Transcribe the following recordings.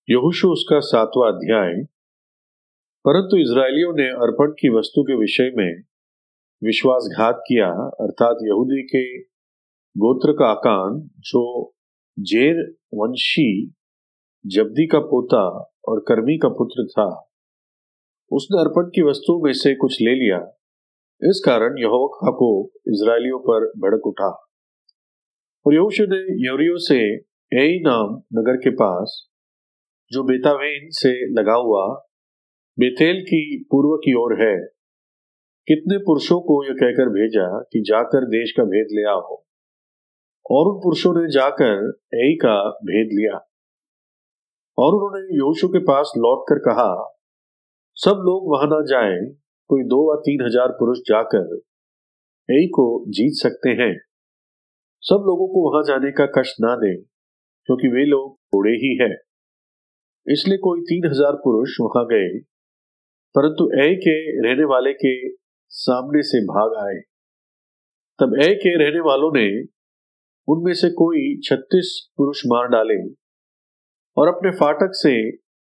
यहोशू उसका 7वां अध्याय। परंतु इजरायलियों ने अर्पण की वस्तु के विषय में विश्वासघात किया, अर्थात यहूदी के गोत्र का आकान जो जेर वंशी जब्दी का पोता और कर्मी का पुत्र था, उसने अर्पण की वस्तु में से कुछ ले लिया। इस कारण यहोवा का कोप इजरायलियों पर भड़क उठा और यहोशू ने यरीहो से एई नाम नगर के पास, जो बेतावेन से लगा हुआ बेतेल की पूर्व की ओर है, कितने पुरुषों को यह कहकर भेजा कि जाकर देश का भेद ले आओ। और उन पुरुषों ने जाकर एई का भेद लिया और उन्होंने यहोशू के पास लौटकर कहा, सब लोग वहां ना जाएं, कोई 2 या 3 हजार पुरुष जाकर एई को जीत सकते हैं। सब लोगों को वहां जाने का कष्ट ना दें, क्योंकि वे लोग थोड़े ही हैं। इसलिए कोई 3 हजार पुरुष वहां गए, परंतु एई के रहने वाले के सामने से भाग आए। तब एई के रहने वालों ने उनमें से कोई 36 पुरुष मार डाले और अपने फाटक से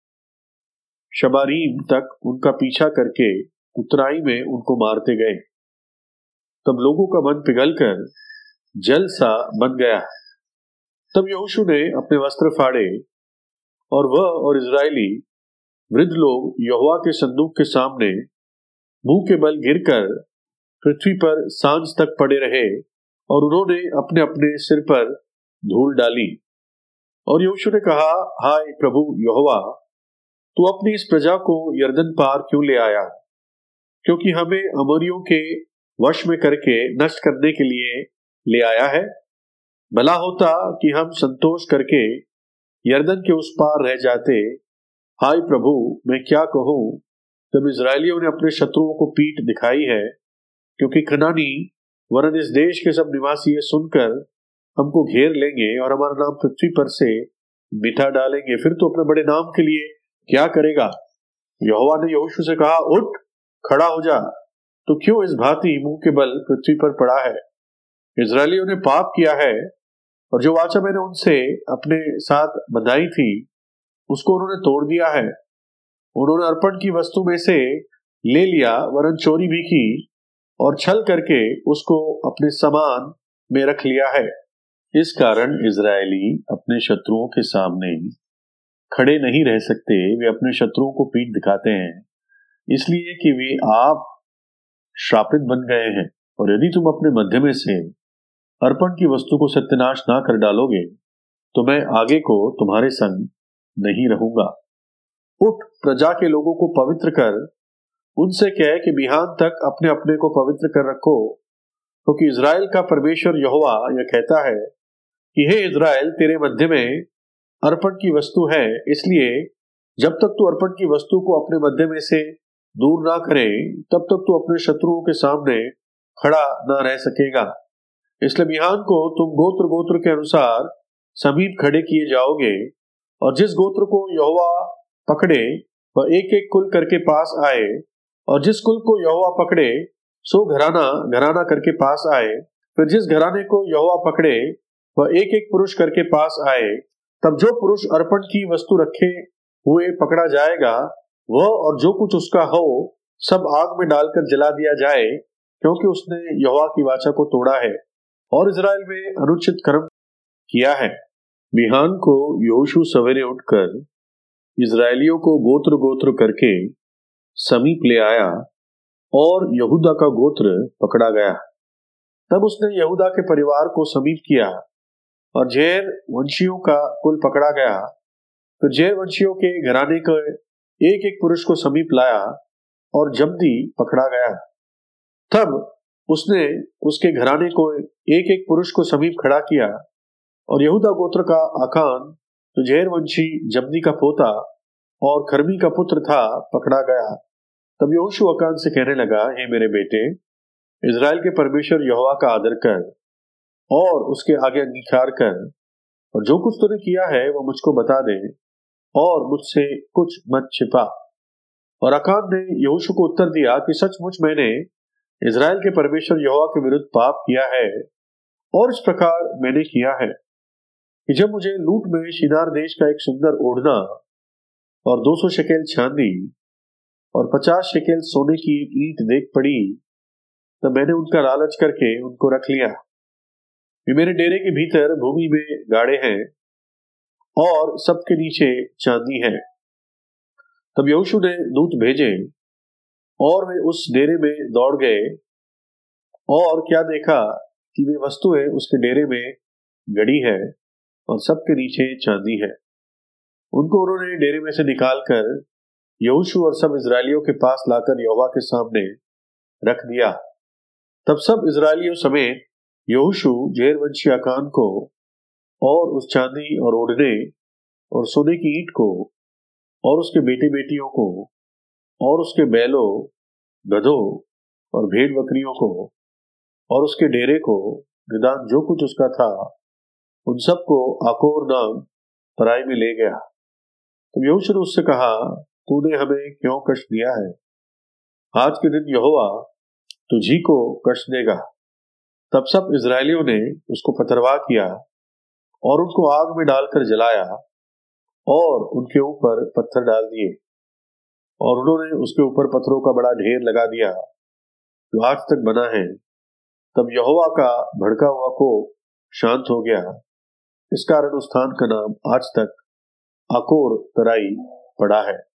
शबारीम तक उनका पीछा करके उतराई में उनको मारते गए। तब लोगों का मन पिघलकर जल सा बन गया। तब यहोशू ने अपने वस्त्र फाड़े और वह और इजरायली वृद्ध लोग यहोवा के संदूक के सामने मुंह के बल गिरकर पृथ्वी पर सांझ तक पड़े रहे और उन्होंने अपने अपने सिर पर धूल डाली। और यहोशू ने कहा, हाय प्रभु यहोवा, तू अपनी इस प्रजा को यरदन पार क्यों ले आया? क्योंकि हमें अमोरियों के वश में करके नष्ट करने के लिए ले आया है। भला होता कि हम संतोष करके यरदन के उस पार रह जाते। हाय प्रभु, मैं क्या कहूं? जब इजरायलियों ने अपने शत्रुओं को पीठ दिखाई है, क्योंकि कनानी वरन इस देश के सब निवासी ये सुनकर हमको घेर लेंगे और हमारा नाम पृथ्वी पर से मिटा डालेंगे, फिर तो अपने बड़े नाम के लिए क्या करेगा? यहोवा ने यहोशू से कहा, उठ, खड़ा हो जा। तो क्यों इस भांति मुंह के बल पृथ्वी पर पड़ा है? इजरायलियों ने पाप किया है और जो वाचा मैंने उनसे अपने साथ बंधाई थी, उसको उन्होंने तोड़ दिया है। उन्होंने अर्पण की वस्तु में से ले लिया, वरन चोरी भी की और छल करके उसको अपने सामान में रख लिया है। इस कारण इजरायली अपने शत्रुओं के सामने खड़े नहीं रह सकते। वे अपने शत्रुओं को पीठ दिखाते हैं, इसलिए कि वे आप श्रापित बन गए हैं। और यदि तुम अपने मध्य में से अर्पण की वस्तु को सत्यानाश ना कर डालोगे, तो मैं आगे को तुम्हारे संग नहीं रहूंगा। उठ, प्रजा के लोगों को पवित्र कर, उनसे कह कि बिहान तक अपने अपने को पवित्र कर रखो, क्योंकि इजराइल का परमेश्वर यहोवा यह कहता है कि हे इजराइल, तेरे मध्य में अर्पण की वस्तु है, इसलिए जब तक तू अर्पण की वस्तु को अपने मध्य में से दूर ना करे, तब तक तू अपने शत्रुओं के सामने खड़ा ना रह सकेगा। इसलिए बिहान को तुम गोत्र गोत्र के अनुसार समीप खड़े किए जाओगे, और जिस गोत्र को यहोवा पकड़े वह एक एक कुल करके पास आए, और जिस कुल को यहोवा पकड़े सो घराना घराना करके पास आए। फिर जिस घराने को यहोवा पकड़े वह एक एक पुरुष करके पास आए। तब जो पुरुष अर्पण की वस्तु रखे हुए पकड़ा जाएगा, वह और जो कुछ उसका हो सब आग में डालकर जला दिया जाए, क्योंकि उसने यहोवा की वाचा को तोड़ा है और इजराइल में अनुचित कर्म किया है। बिहान को यहोशू सवेरे उठकर इजरायलियों को गोत्र गोत्र करके समीप ले आया और यहूदा का गोत्र पकड़ा गया। तब उसने यहूदा के परिवार को समीप किया और जेर वंशियों का कुल पकड़ा गया। फिर जेर वंशियों के घराने के एक एक पुरुष को समीप लाया और जब्दी पकड़ा गया। तब उसने उसके घराने को एक एक पुरुष को समीप खड़ा किया और यहूदा गोत्र का आकान, जो जेर वंशी जब्दी का पोता और खर्मी का पुत्र था, पकड़ा गया। तब यहोशू आकान से कहने लगा, हे मेरे बेटे, इजराइल के परमेश्वर यहोवा का आदर कर और उसके आगे अंगीकार कर, और जो कुछ तूने किया है वह मुझको बता दे और मुझसे कुछ मत छिपा। और आकान ने यहोशू को उत्तर दिया कि सचमुच मैंने इजराइल के परमेश्वर यहोवा के विरुद्ध पाप किया है, और इस प्रकार मैंने किया है कि जब मुझे लूट में शिनार देश का एक सुंदर ओढ़ना और 200 शेकेल चांदी और 50 शेकेल सोने की एक ईंट देख पड़ी, तब मैंने उनका लालच करके उनको रख लिया। वे मेरे डेरे के भीतर भूमि में गाड़े हैं और सबके नीचे चांदी है। तब यहोशू ने दूत भेजे और वे उस डेरे में दौड़ गए और क्या देखा कि वे वस्तुएं उसके डेरे में गड़ी है और सबके नीचे चांदी है। उनको उन्होंने डेरे में से निकालकर यहोशू और सब इजरायलियों के पास लाकर यहोवा के सामने रख दिया। तब सब इजरायलियों समेत यहोशू जेरवंशी आकान को और उस चांदी और ओढ़ने और सोने की ईंट को और उसके बेटे बेटियों को और उसके बैलों, गधों और भेड़ बकरियों को और उसके डेरे को, निदान जो कुछ उसका था, उन सबको आकोर नाम तराई में ले गया। तो यहोशू ने उससे कहा, तूने हमें क्यों कष्ट दिया है? आज के दिन यहोवा तुझी को कष्ट देगा। तब सब इजरायलियों ने उसको पथरवाह किया और उनको आग में डालकर जलाया और उनके ऊपर पत्थर डाल दिए और उन्होंने उसके ऊपर पत्थरों का बड़ा ढेर लगा दिया जो आज तक बना है। तब यहोवा का भड़का हुआ कोप शांत हो गया। इस कारण उस स्थान का नाम आज तक आकोर तराई पड़ा है।